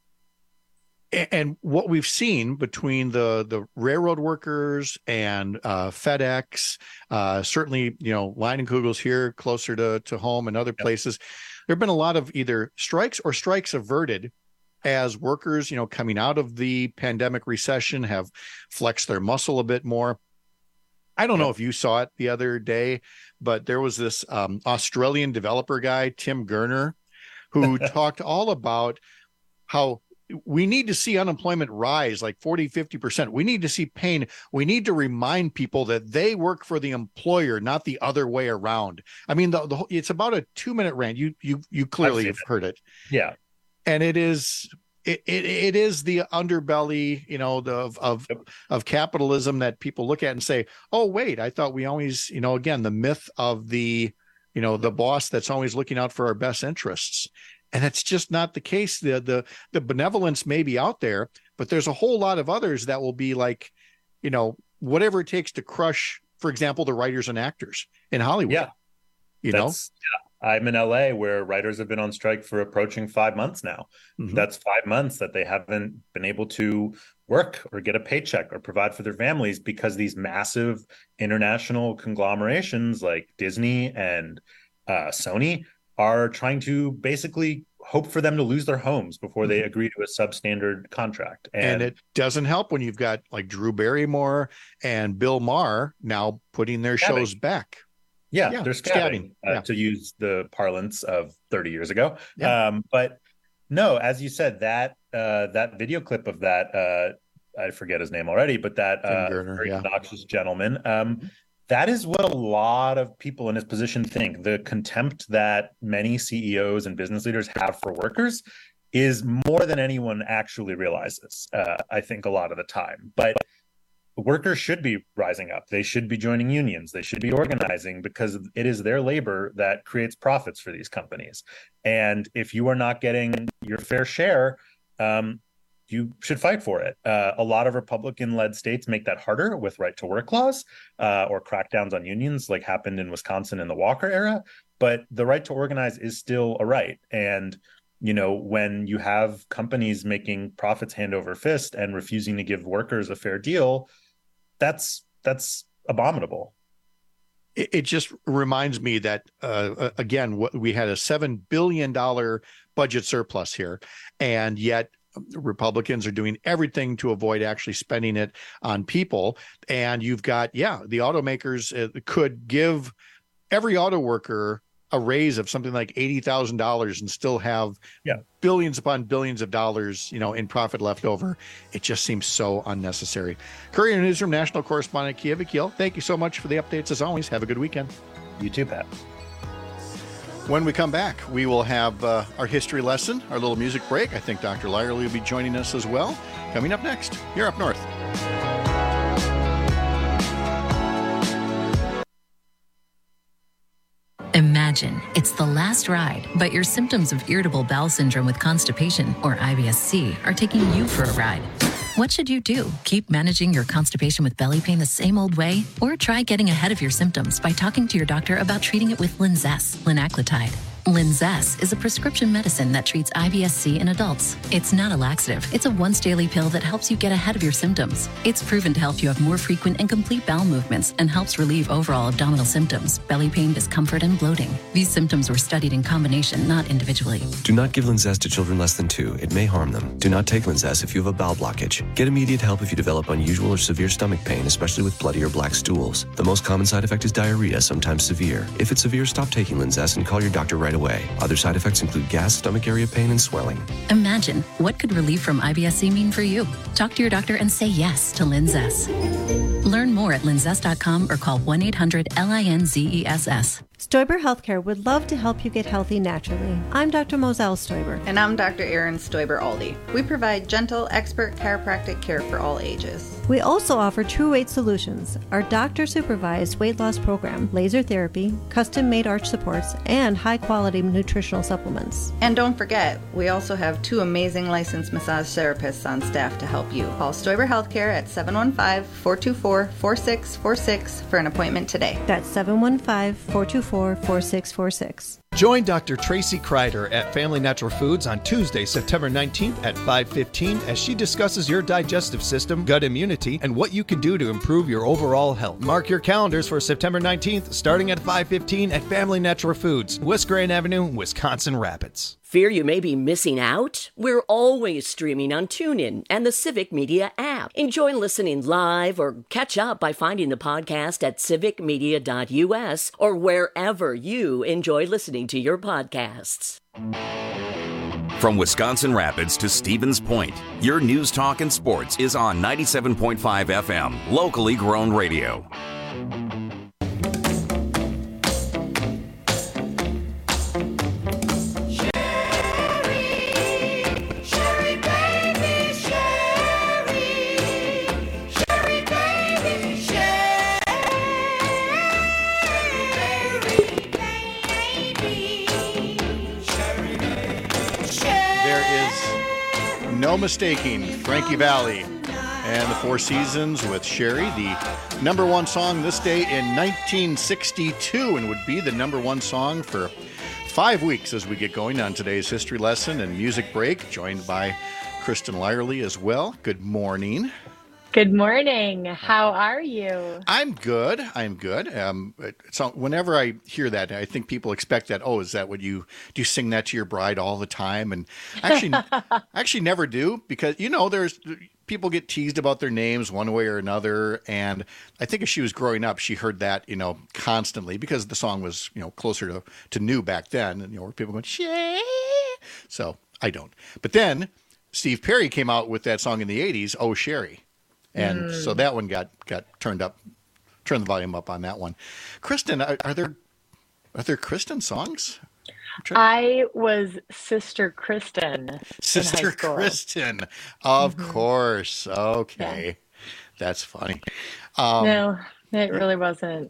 And what we've seen between the railroad workers and FedEx, certainly, Leinenkugel's here closer to home and other places, there have been a lot of either strikes or strikes averted as workers, coming out of the pandemic recession have flexed their muscle a bit more. I don't know if you saw it the other day, but there was this Australian developer guy, Tim Gurner, who talked all about how we need to see unemployment rise like 40, 50%. We need to see pain. We need to remind people that they work for the employer, not the other way around. I mean, it's about a 2-minute rant. You clearly have heard it. Yeah. And it is the underbelly, of capitalism that people look at and say, oh, wait, I thought we always, again, the myth of the boss that's always looking out for our best interests. And that's just not the case. The benevolence may be out there, but there's a whole lot of others that will be like, whatever it takes to crush, for example, the writers and actors in Hollywood. Yeah. I'm in LA where writers have been on strike for approaching 5 months now. Mm-hmm. That's 5 months that they haven't been able to work or get a paycheck or provide for their families because these massive international conglomerations like Disney and Sony are trying to basically hope for them to lose their homes before they agree to a substandard contract. And it doesn't help when you've got like Drew Barrymore and Bill Maher now putting their shows back. Yeah, they're scabbing, to use the parlance of 30 years ago. Yeah. But no, as you said, that video clip of that, I forget his name already, but that very obnoxious gentleman, that is what a lot of people in his position think. The contempt that many CEOs and business leaders have for workers is more than anyone actually realizes, I think, a lot of the time. But workers should be rising up. They should be joining unions. They should be organizing because it is their labor that creates profits for these companies. And if you are not getting your fair share, you should fight for it. A lot of Republican-led states make that harder with right-to-work laws or crackdowns on unions like happened in Wisconsin in the Walker era. But the right to organize is still a right. And when you have companies making profits hand over fist and refusing to give workers a fair deal, that's abominable. It just reminds me that, again, we had a $7 billion budget surplus here, and yet Republicans are doing everything to avoid actually spending it on people. And you've got, the automakers could give every auto worker a raise of something like $80,000 and still have billions upon billions of dollars, in profit left over. It just seems so unnecessary. Courier Newsroom national correspondent Kia Vakil, thank you so much for the updates as always. Have a good weekend. You too, Pat. When we come back, we will have our history lesson, our little music break. I think Dr. Lyerly will be joining us as well. Coming up next, here up north. Imagine it's the last ride, but your symptoms of irritable bowel syndrome with constipation, or IBS-C, are taking you for a ride. What should you do? Keep managing your constipation with belly pain the same old way? Or try getting ahead of your symptoms by talking to your doctor about treating it with Linzess, linaclotide. Linzess is a prescription medicine that treats IBS-C in adults. It's not a laxative. It's a once-daily pill that helps you get ahead of your symptoms. It's proven to help you have more frequent and complete bowel movements and helps relieve overall abdominal symptoms, belly pain, discomfort, and bloating. These symptoms were studied in combination, not individually. Do not give Linzess to children less than 2. It may harm them. Do not take Linzess if you have a bowel blockage. Get immediate help if you develop unusual or severe stomach pain, especially with bloody or black stools. The most common side effect is diarrhea, sometimes severe. If it's severe, stop taking Linzess and call your doctor right away. Other side effects include gas, stomach area pain, and swelling. Imagine, what could relief from IBS-C mean for you? Talk to your doctor and say yes to Linzess. Learn more at linzess.com or call 1-800-LINZESS. Stoiber Healthcare would love to help you get healthy naturally. I'm Dr. Moselle Stoiber. And I'm Dr. Erin Stoiber-Aldi. We provide gentle, expert chiropractic care for all ages. We also offer True Weight Solutions, our doctor-supervised weight loss program, laser therapy, custom-made arch supports, and high-quality nutritional supplements. And don't forget, we also have 2 amazing licensed massage therapists on staff to help you. Call Stoiber Healthcare at 715-424-4646 for an appointment today. That's 715-424-4646. Join Dr. Tracy Kreider at Family Natural Foods on Tuesday, September 19th at 5:15 as she discusses your digestive system, gut immunity, and what you can do to improve your overall health. Mark your calendars for September 19th, starting at 5:15 at Family Natural Foods, West Grand Avenue, Wisconsin Rapids. Fear you may be missing out? We're always streaming on TuneIn and the Civic Media app. Enjoy listening live or catch up by finding the podcast at civicmedia.us or wherever you enjoy listening to your podcasts. From Wisconsin Rapids to Stevens Point, your news, talk, and sports is on 97.5 FM, locally grown radio. No mistaking Frankie Valli and the Four Seasons with Sherry, the number 1 song this day in 1962, and would be the number 1 song for 5 weeks as we get going on today's history lesson and music break, joined by Kristen Lyerly as well. Good morning. Good morning. How are you? I'm good. So whenever I hear that, I think people expect that. Oh, is that what do you sing that to your bride all the time? And actually never do, because there's people get teased about their names one way or another. And I think as she was growing up, she heard that constantly, because the song was closer to new back then, and where people going Shay. So I don't. But then Steve Perry came out with that song in the '80s, Oh Sherry. And so that one got turned the volume up on that one. Kristen, are there Kristen songs? I was Sister Kristen. Sister Kristen, of course. Okay, yeah. That's funny. No, it really wasn't.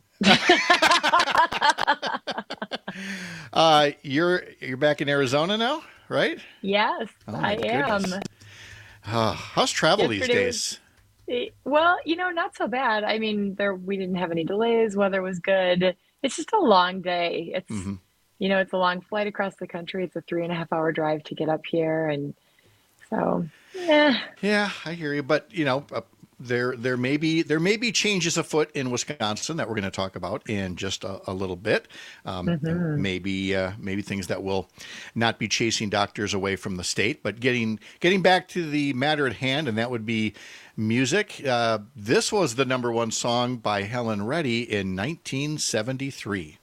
You're back in Arizona now, right? Yes, I am. How's travel these days? Well, not so bad. I mean, we didn't have any delays. Weather was good. It's just a long day. It's, it's a long flight across the country. It's a 3.5-hour drive to get up here. And so, yeah. Yeah, I hear you. But, there may be changes afoot in Wisconsin that we're going to talk about in just a little bit. Maybe things that will not be chasing doctors away from the state, but getting back to the matter at hand, and that would be music. This was the number 1 song by Helen Reddy in 1973.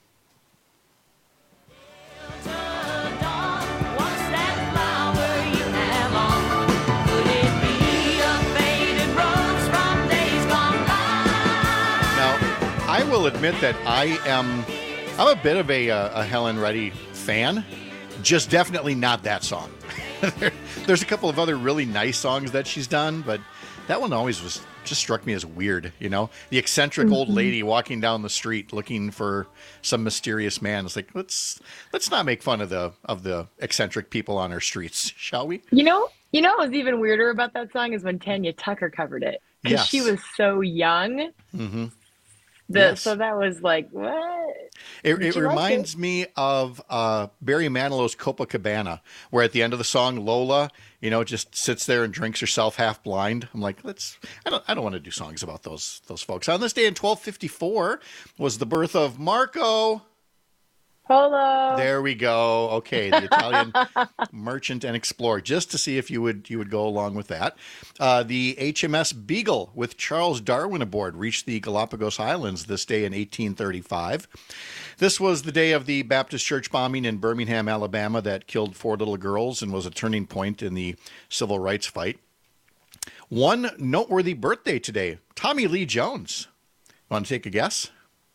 I will admit that I'm a bit of a Helen Reddy fan, just definitely not that song. There's a couple of other really nice songs that she's done, but that one always just struck me as weird, the eccentric old lady walking down the street looking for some mysterious man. It's like, let's not make fun of the eccentric people on our streets, shall we? What was even weirder about that song is when Tanya Tucker covered it, because she was so young. Yes. So that was like, what? It reminds me of Barry Manilow's Copacabana, where at the end of the song, Lola, just sits there and drinks herself half blind. I'm like, I don't want to do songs about those folks. On this day in 1254 was the birth of Marco Polo. There we go. Okay, the Italian merchant and explorer. Just to see if you would go along with that. The HMS Beagle with Charles Darwin aboard reached the Galapagos Islands this day in 1835. This was the day of the Baptist church bombing in Birmingham, Alabama, that killed 4 little girls and was a turning point in the civil rights fight. One noteworthy birthday today, Tommy Lee Jones. Want to take a guess?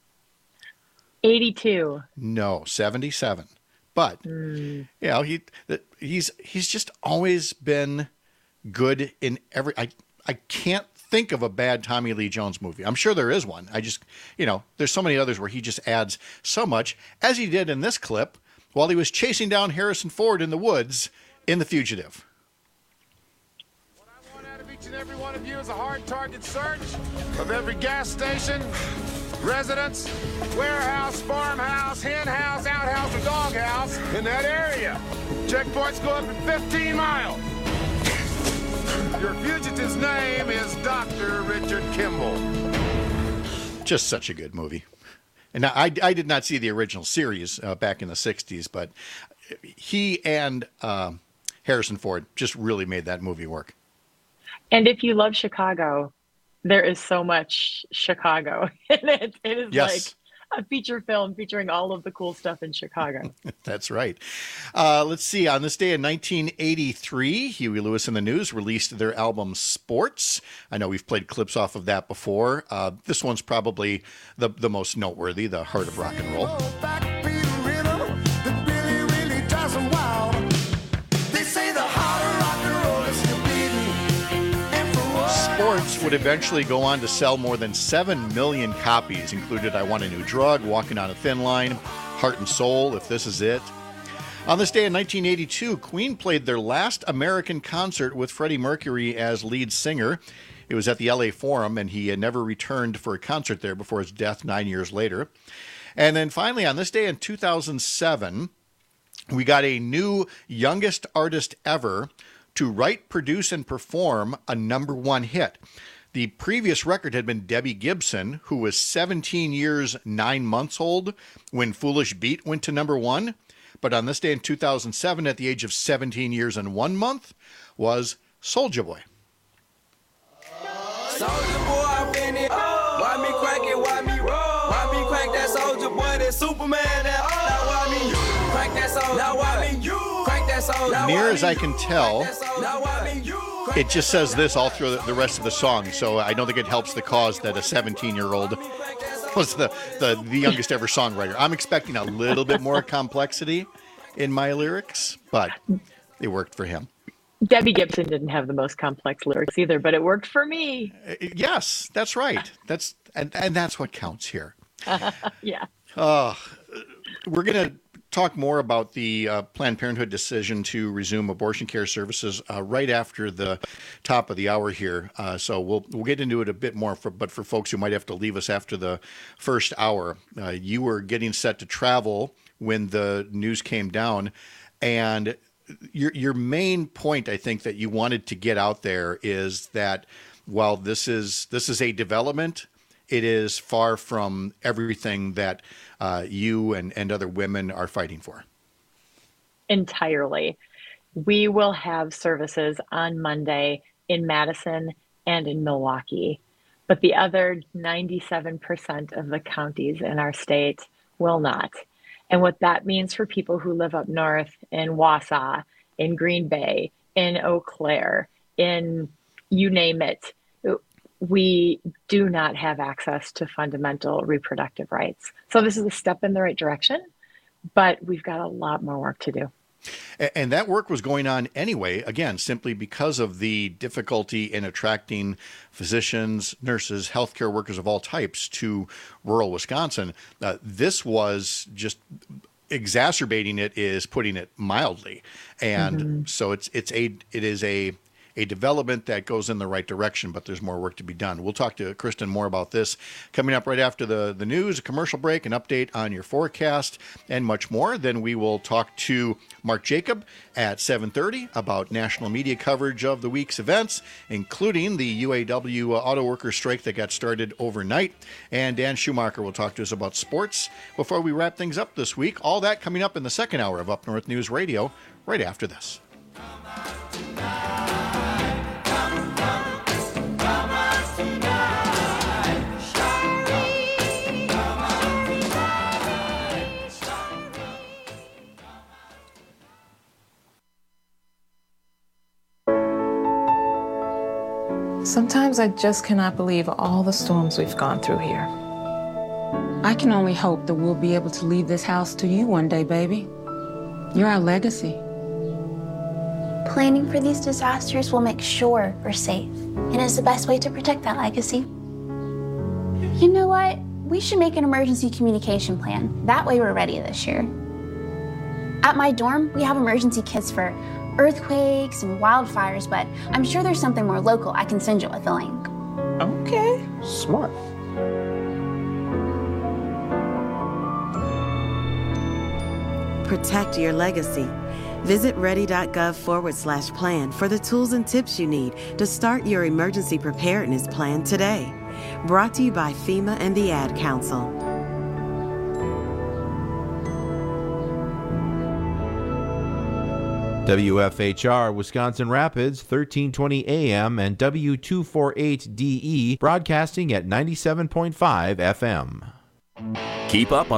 82. No, 77. But he's just always been good in every. I can't think of a bad Tommy Lee Jones movie. I'm sure there is one. I just there's so many others where he just adds so much, as he did in this clip while he was chasing down Harrison Ford in the woods in The Fugitive. What I want out of each and every one of you is a hard target search of every gas station, residence, warehouse, farmhouse, hen house, outhouse, or doghouse in that area. Checkpoints go up to 15 miles. Your fugitive's name is Dr. Richard Kimball. Just such a good movie. And I did not see the original series back in the 60s, but he and Harrison Ford just really made that movie work. And if you love Chicago, there is so much Chicago in it. It is like a feature film featuring all of the cool stuff in Chicago. That's right. Let's see. On this day in 1983, Huey Lewis and the News released their album Sports. I know we've played clips off of that before. This one's probably the most noteworthy, the heart of rock and roll. Sports would eventually go on to sell more than 7 million copies, included I Want a New Drug, Walking on a Thin Line, Heart and Soul, If This Is It. On this day in 1982, Queen played their last American concert with Freddie Mercury as lead singer. It was at the LA Forum, and he had never returned for a concert there before his death 9 years later. And then finally, on this day in 2007, we got a new youngest artist ever to write, produce, and perform a #1 hit. The previous record had been Debbie Gibson, who was 17 years, 9 months old when Foolish Beat went to #1. But on this day in 2007, at the age of 17 years and 1 month, was Soulja Boy. Soulja Boy, I win it. Why me crack it? Why me roll? Why me crack that Soulja Boy? That Superman? That now why me crack that Soulja? Now why me crack that Soulja? Near as I can tell, it just says this all through the rest of the song, so I don't think it helps the cause that a 17-year-old was the youngest ever songwriter. I'm expecting a little bit more complexity in my lyrics, but it worked for him. Debbie Gibson didn't have the most complex lyrics either, but it worked for me. Yes, that's right. That's what counts here. Yeah. We're going to talk more about the Planned Parenthood decision to resume abortion care services right after the top of the hour here. So we'll get into it a bit more, but for folks who might have to leave us after the first hour, you were getting set to travel when the news came down, and your main point, I think, that you wanted to get out there is that while this is a development, it is far from everything that you and other women are fighting for. Entirely. We will have services on Monday in Madison and in Milwaukee, but the other 97% of the counties in our state will not. And what that means for people who live up north in Wausau, in Green Bay, in Eau Claire, in you name it, we do not have access to fundamental reproductive rights. So this is a step in the right direction, but we've got a lot more work to do. And that work was going on anyway, again, simply because of the difficulty in attracting physicians, nurses, healthcare workers of all types to rural Wisconsin. This was just exacerbating it, is putting it mildly. And so it is a a development that goes in the right direction, but there's more work to be done. We'll talk to Kristen more about this coming up right after the news, a commercial break, an update on your forecast, and much more. Then we will talk to Mark Jacob at 7:30 about national media coverage of the week's events, including the UAW auto worker strike that got started overnight. And Dan Schumacher will talk to us about sports before we wrap things up this week. All that coming up in the second hour of Up North News Radio right after this. Sometimes I just cannot believe all the storms we've gone through here. I can only hope that we'll be able to leave this house to you one day, baby. You're our legacy. Planning for these disasters will make sure we're safe, and is the best way to protect that legacy. You know what? We should make an emergency communication plan. That way we're ready this year. At my dorm, we have emergency kits for earthquakes and wildfires, but I'm sure there's something more local I can send you with a link. Okay, smart. Protect your legacy. Visit ready.gov/plan for the tools and tips you need to start your emergency preparedness plan today. Brought to you by FEMA and the Ad Council. WFHR Wisconsin Rapids, 1320 AM and W248DE, broadcasting at 97.5 FM. Keep up on